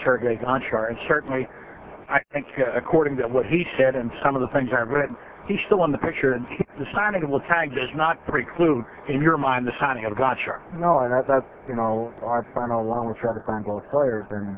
Sergei Gonchar. And certainly, I think, according to what he said and some of the things I've read, he's still in the picture. And the signing of Letang does not preclude, in your mind, the signing of Gonchar. No, and that's our plan all along was try to sign both players. And,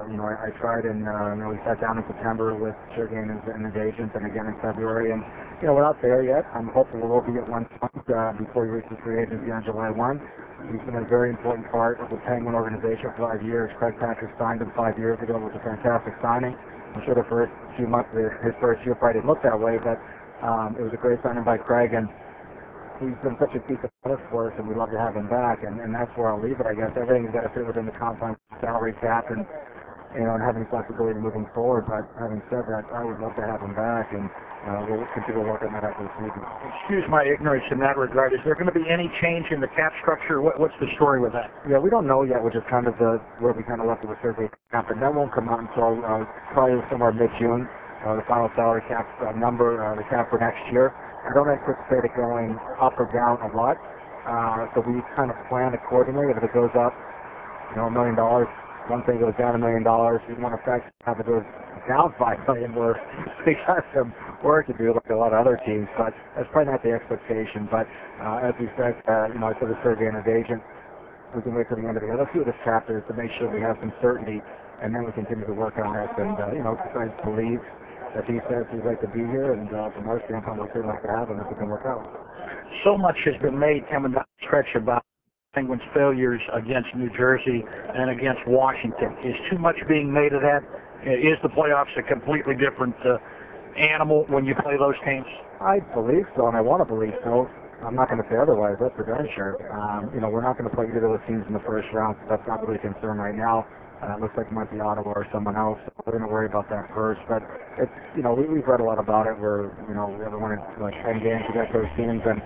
I tried and, we sat down in September with Sergei and his agent and again in February. And, we're not there yet. I'm hopeful we'll be at one point before he reaches free agency on July 1. He's been a very important part of the Penguin organization for 5 years. Craig Patrick signed him 5 years ago. It was a fantastic signing. I'm sure the first few months, his first year probably didn't look that way, but it was a great signing by Craig, and he's been such a piece of business for us, and we'd love to have him back, and that's where I'll leave it, I guess. Everything's got to fit within the confines of the salary cap and having flexibility moving forward, but having said that, I would love to have him back, and we'll continue to work on that after the season. Excuse my ignorance in that regard. Is there going to be any change in the cap structure? What's the story with that? Yeah, we don't know yet, which is kind of where we kind of left it with Sergei Cap, and that won't come out until probably somewhere mid-June. The final salary cap number, the cap for next year. I don't anticipate it going up or down a lot, so we kind of plan accordingly. If it goes up, $1 million, one thing goes down $1 million, we want to affect if it goes down $5 million, we got some work to do like a lot of other teams, but that's probably not the expectation. But as we said, I said to Sergei and his agent, we can wait till the end of the other few of this chapter to make sure we have some certainty, and then we continue to work on this. And besides believe that he says he'd like to be here, and from our standpoint, we'd certainly like to have him if we can work out. So much has been made coming down the stretch about Penguins' failures against New Jersey and against Washington. Is too much being made of that? Is the playoffs a completely different animal when you play those teams? I believe so, and I want to believe so. I'm not going to say otherwise, that's for darn sure. We're not going to play either of those teams in the first round, so that's not really a concern right now. It looks like it might be Ottawa or someone else. We're going to worry about that first. But it's, we've read a lot about it. We're, we haven't won like 10 games against those teams, and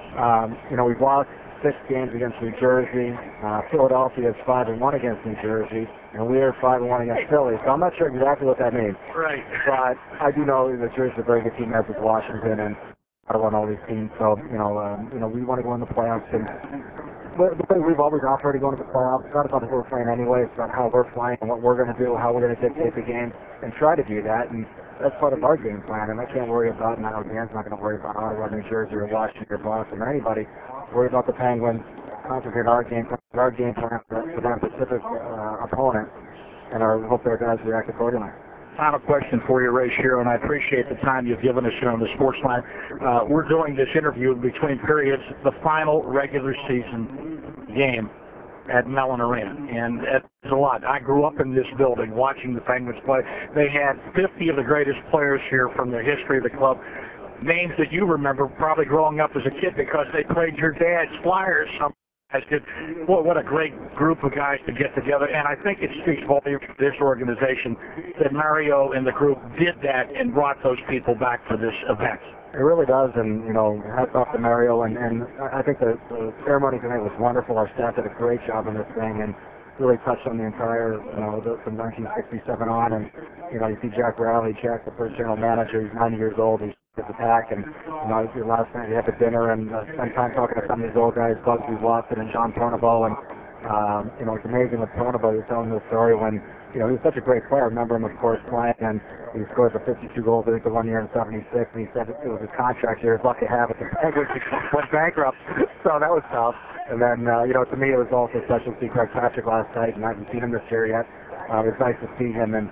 we've lost 6 games against New Jersey. Philadelphia is 5-1 against New Jersey, and we are 5-1 against Philly. So I'm not sure exactly what that means. Right. But I do know that Jersey's a very good team, as is Washington and Ottawa and all these teams. So we want to go in the playoffs, and the way we've always operated going to the playoffs, it's not about who we're playing anyway, it's about how we're playing and what we're going to do, how we're going to dictate the game, and try to do that. And that's part of our game plan, and I can't worry about, and I know Dan's not going to worry about Ottawa, New Jersey, or Washington, or Boston, or anybody. Worry about the Penguins, concentrate our game plan for that specific opponent, and I hope their guys react accordingly. Final question for you, Ray Shero, and I appreciate the time you've given us here on the Sports Line. We're doing this interview between periods, the final regular season game at Mellon Arena, and it's a lot. I grew up in this building watching the Penguins play. They had 50 of the greatest players here from the history of the club, names that you remember probably growing up as a kid because they played your dad's Flyers. Some guys did. What a great group of guys to get together, and I think it speaks volumes to this organization that Mario and the group did that and brought those people back for this event. It really does, and hats off to Mario, and I think the ceremony tonight was wonderful. Our staff did a great job on this thing, and really touched on the entire, from 1967 on, and you see Jack Rowley, the first general manager, he's 90 years old, he's at the pack, and last night we had the dinner and spent time talking to some of these old guys, Bugsy Watson and John Pronovo, and it's amazing with Pronovo, you're telling the story when he was such a great player. I remember him, of course, playing, and he scored the 52 goals, I think, the 1 year in '76, and he said it was his contract year. He was lucky to have it. The Penguins went bankrupt, so that was tough. And then, to me, it was also special to see Craig Patrick last night, and I haven't seen him this year yet. It was nice to see him, and,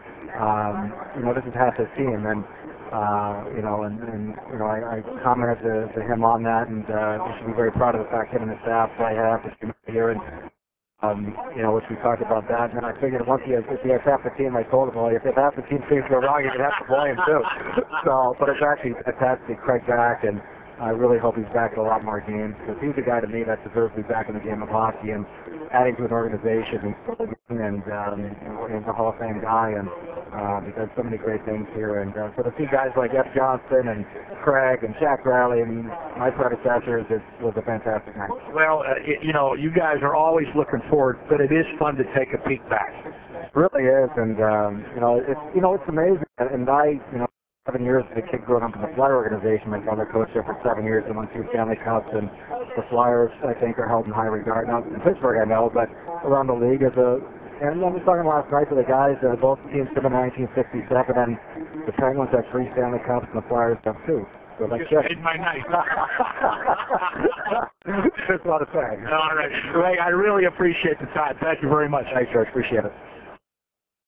this is half his team, and, I commented to him on that, and we should be very proud of the fact him and the staff play half his team here, and which we talked about that, and then I figured if he has half the team, I told him, well, if half the team seems to go wrong, you can have to play him too. So, but it's actually fantastic, Craig back, and I really hope he's back in a lot more games, because he's a guy to me that deserves to be back in the game of hockey, and adding to an organization, and he's a Hall of Fame guy, and he's done so many great things here, and so to see guys like F. Johnson, and Craig, and Jack Rowley, and my predecessors, it was a fantastic night. Well, you guys are always looking forward, but it is fun to take a peek back. It really is, and it's amazing, and 7 years as a kid growing up in the Flyer organization. My brother coached there for 7 years and won 2 Stanley Cups, and the Flyers, I think, are held in high regard. Now, in Pittsburgh, I know, but around the league as a And then we were talking last night to the guys, both teams come in 1967, and the Penguins have 3 Stanley Cups, and the Flyers have 2. So that's just made my night. That's a lot of time. All right. Ray, I really appreciate the time. Thank you very much. Thanks, George. Appreciate it.